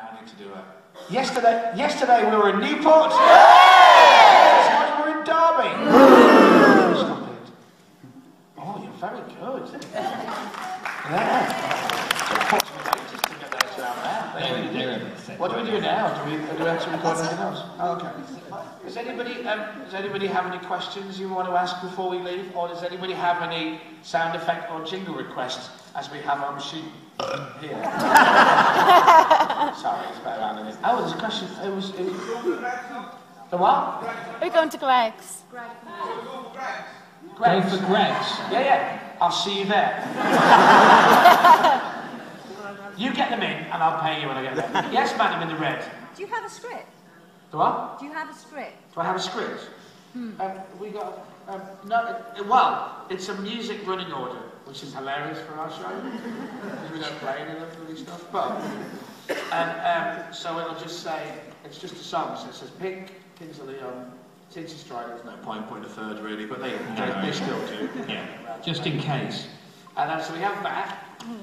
now I need to do it. Yesterday we were in Newport. This morning we were in Derby. Stop it. Oh, you're very good. Yeah. What do we do now? Do we actually record anything else? Oh, okay. Does anybody have any questions you want to ask before we leave? Or does anybody have any sound effect or jingle requests as we have our machine here? Sorry, it's better around it. Oh, there's a question. It was the what? We're going to Greg's. Greg's. Go for Greg's. Yeah. I'll see you there. You get them in, and I'll pay you when I get them. Yes, madam in the red. Do you have a script? The what? Do you have a script? Do I have a script? We got no. Well, it's a music running order, which is hilarious for our show because we don't play any of these stuff. But so it'll just say it's just a song. So it says Pink, Kings of Leon, Tinsy Strike. There's no point putting a third really, but they still do. Yeah, just in case. And so we have that.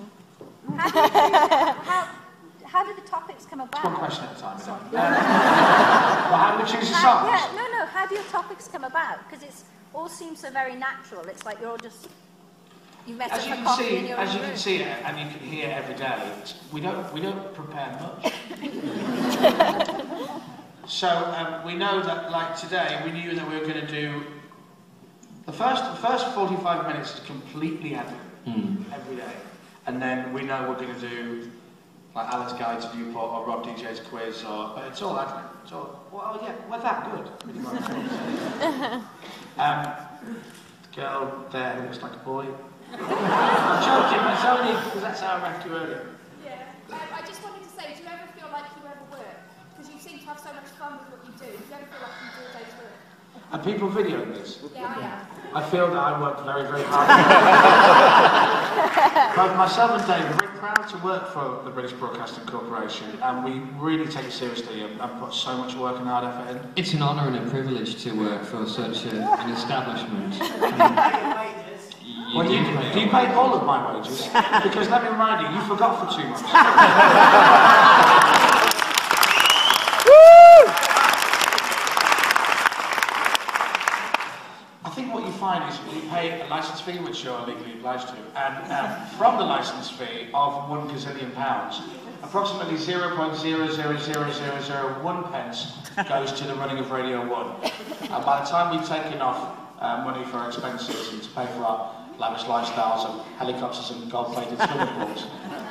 How do the topics come about? It's one question at a time. Well, how do we choose the songs? Yeah, no. How do your topics come about? Because it all seems so very natural. It's like you're all just you met up for coffee in your room. As you can see, and you can hear every day, we don't prepare much. So we know that, like today, we knew that we were going to do the first 45 minutes is completely ad lib every day. And then we know we're going to do like Alan's Guide to Newport or Rob DJ's quiz, but it's all ad lib. It's all, well, yeah, we're that good. Pretty much. The girl there who looks like a boy. I'm joking, but it's only because that's how I met you earlier. Yeah, I just wanted to say, do you ever feel like you overwork? Because you seem to have so much fun with what you do. Do you ever feel like you do a day's work? Are people videoing this? Yeah, I am. I feel that I work very, very hard. Both myself and Dave are very proud to work for the British Broadcasting Corporation, and we really take it seriously and put so much work and hard effort in. It's an honour and a privilege to work for such an establishment. Do you pay all of my wages? Because let me remind you, you forgot for 2 months. I think what you find is you pay a licence fee, which you're legally obliged to, and from the licence fee of £1 gazillion, approximately 0.00001 pence goes to the running of Radio 1. And by the time we've taken off money for our expenses and to pay for our lavish lifestyles of helicopters and gold-plated swimming pools,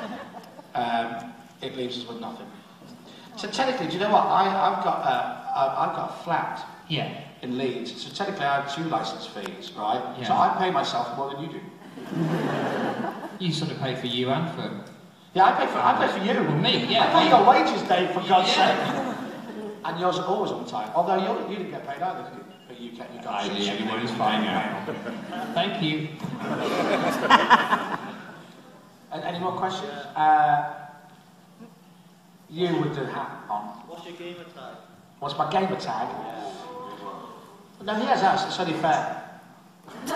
it leaves us with nothing. So technically, do you know what? I've got a flat. Yeah. In Leeds, so technically I have 2 licence fees, right? Yeah. So I pay myself more than you do. You sort of pay for you and for... Yeah, I pay for you. Well, me, yeah. I pay your wages, Dave, for God's sake. And yours are always on time. Although you didn't get paid either, did you? But you got everybody's fine now. Thank you. Any more questions? You with the hat on. What's your gamer tag? What's my gamer tag? Yeah. No, he has us. It's only fair. If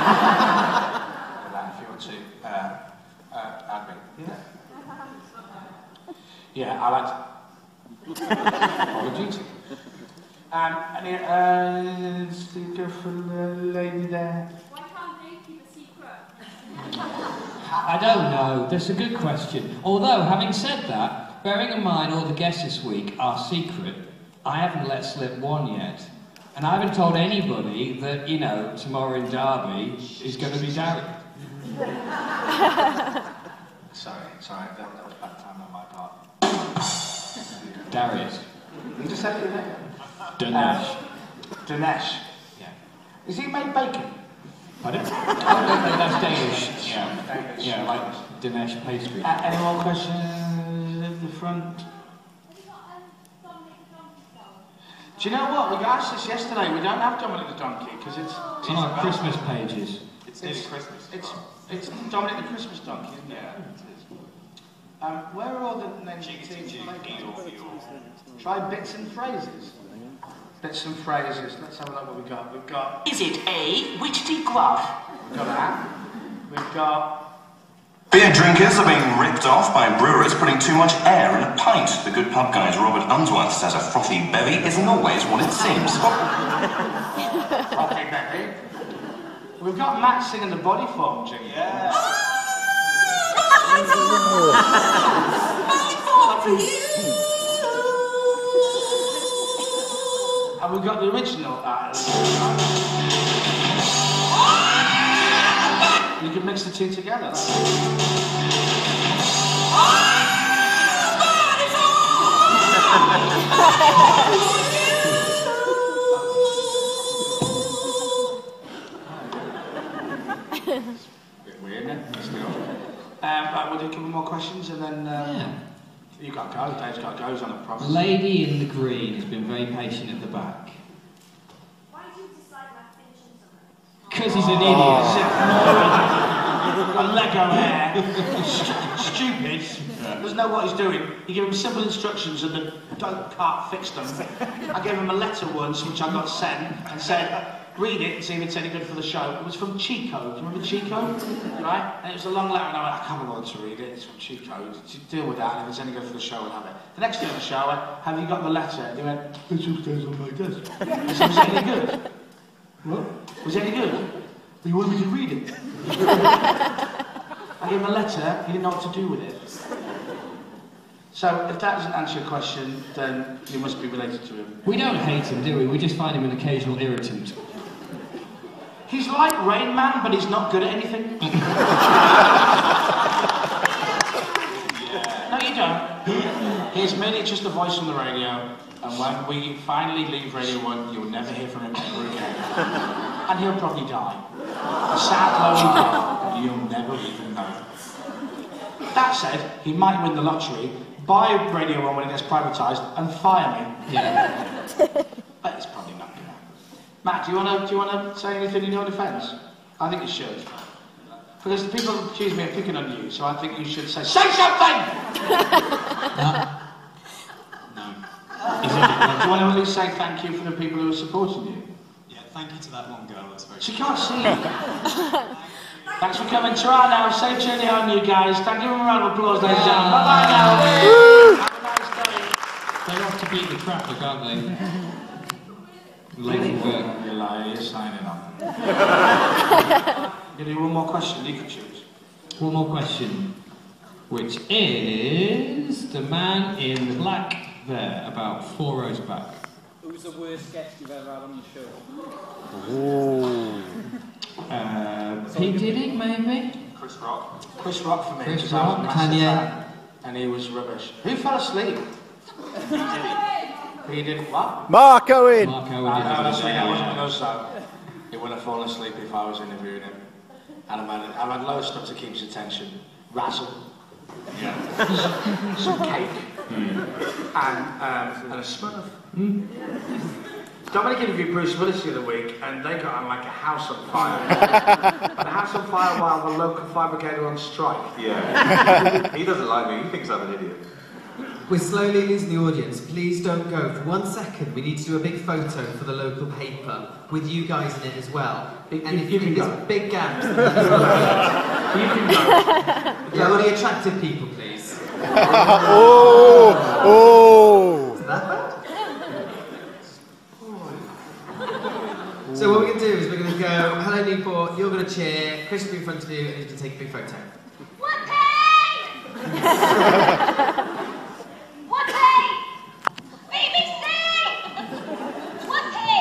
you want to add me. Yeah. Yeah, I like to. Call of Duty. And sticker for the lady there. Why can't they keep a secret? I don't know. That's a good question. Although, having said that, bearing in mind all the guests this week are secret, I haven't let slip one yet. And I haven't told anybody that, you know, tomorrow in Derby is going to be Darry. Sorry, that was bad time on my part. Darius. You just said your name? Dinesh. Dinesh. Yeah. Is he made bacon? Pardon? Oh, no, that's Danish. Yeah. Danish. Yeah, like Dinesh pastry. Any more questions at the front? Do you know what? We got asked this yesterday. We don't have Dominic the Donkey because it's on our Christmas pages. It's Christmas. It's Dominic the Christmas Donkey, isn't it? Yeah, it is. Where are all the names of teams? Try bits and phrases. Bits and phrases. Let's have a look what we've got. We've got. Is it A, Whitty Gruff? We've got that. We've got. Beer drinkers are being ripped off by brewers putting too much air in a pint. The good pub guy's Robert Unsworth says a frothy bevy isn't always what it seems. Frothy bevy? We've got Matt singing the body form jingle. Yeah. And we've got the original. You can mix the two together. Bit weird, isn't it? Right, we'll do a couple more questions and then you got to go. Dave's got to go. He's on a promise. Lady in the green has been very patient at the back. Why did you decide about finishing something? Because he's an idiot. A Lego hair. Stupid. Doesn't know what he's doing. You give him simple instructions and the can't fix them. I gave him a letter once which I got sent and said, read it and see if it's any good for the show. It was from Chico. Do you remember Chico? Right? And it was a long letter and I went, I can't bother to read it. It's from Chico. Deal with that and if it's any good for the show, we'll have it. The next day on the show, I went, have you got the letter? And he went, it's upstairs on my desk. I said, was it any good? What? Was it any good? You wanted me to read it? I gave him a letter, he didn't know what to do with it. So, if that doesn't answer your question, then you must be related to him. We don't hate him, do we? We just find him an occasional irritant. He's like Rain Man, but he's not good at anything. No, you don't. He's merely just a voice on the radio, and when we finally leave Radio 1, you'll never hear from him ever again. And he'll probably die. A sad, lonely death, but you'll never even know. That said, he might win the lottery, buy Radio 1 when it gets privatised, and fire me. Yeah. But it's probably not going to happen. Matt, do you want to say anything in your defence? I think you should. Because the people accuse me of picking on you, so I think you should say something! No. Do you want to at least say thank you for the people who are supporting you? Yeah, thank you to that one girl, that's very She can't see you. Thanks for coming. Ta-ra now. Safe journey home, you guys. Thank you for a round of applause, ladies and gentlemen. Bye-bye now. Have a nice day. They're off to beat the traffic, aren't they? Late for work. You're lying. You're signing on. You do one more question. You can choose. One more question. Which is the man in the black there, about 4 rows back. Who's the worst guest you've ever had on your show? Pete Diddy, maybe? Chris Rock. Chris Rock for me. Chris because I was a Rock, massive Kanye. fan, and he was rubbish. Who fell asleep? He did what? Mark Owen! Mark Owen. No, that's right. I wasn't going to so. He wouldn't have fallen asleep if I was interviewing him. And I've had loads of stuff to keep his attention. Razzle. Yeah. Some cake. And a Smurf. Dominic interviewed Bruce Willis the other week, and they got on like a house on fire. And a house on fire while the local fire brigade are on strike. Yeah. He doesn't like me. He thinks I'm an idiot. We're slowly losing the audience. Please don't go. For 1 second, we need to do a big photo for the local paper with you guys in it as well. And if there's big gaps, then that's what You can go. Yeah, only attractive people, please. Oh! Is that bad? So what we're going to do is we're going to go, hello Newport, you're going to cheer, Chris will be in front of you, and you can take a big photo. Whoopee! Whoopee! BBC! Whoopee!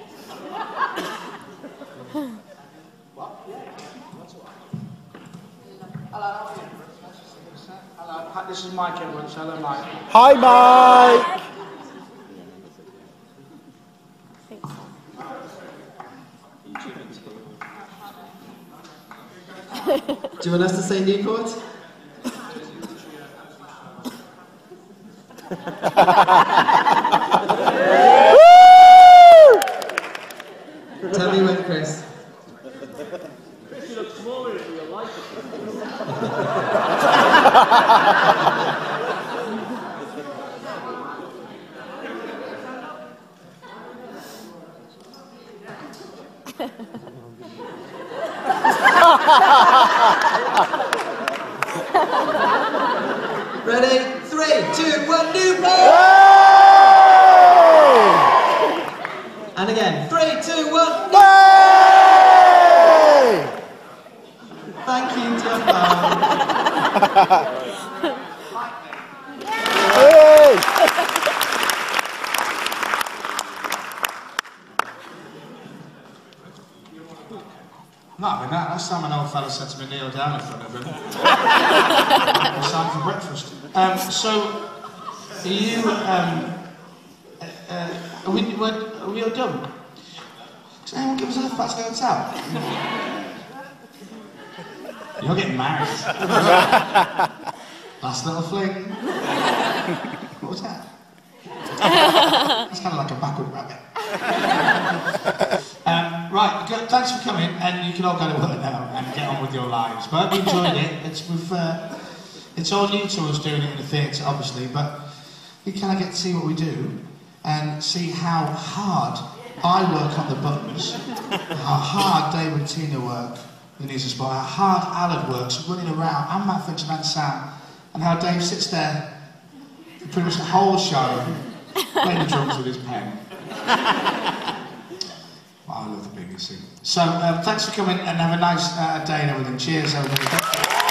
Hello, this is Mike Edwards. Hello, Mike. Hi, Mike! Do you want us to say Newport? Tell me when, Chris. Chris, you look smaller in real life. 3, 2, 1, new play! And again, 3, 2, 1, new Thank you, Jumbo. Not having that. Last time an old fella said to me, kneel down in front of him. It's time for breakfast. So, are you, are we all done? Does anyone give us a lift back to the hotel? You're getting married. Last little fling. What was that? It's kind of like a backward rabbit. Right, thanks for coming, and you can all go to work now and get on with your lives. But I hope you enjoyed it. It's all new to us doing it in the theatre, obviously, but you kind of get to see what we do and see how hard I work on the buttons, how hard Dave and Tina work in News and Sport, how hard Alan works running around, and Matt Finch and Sam, and how Dave sits there for pretty much the whole show playing the drums with his pen. I love the BBC. So, thanks for coming and have a nice day and everything. Cheers, everybody.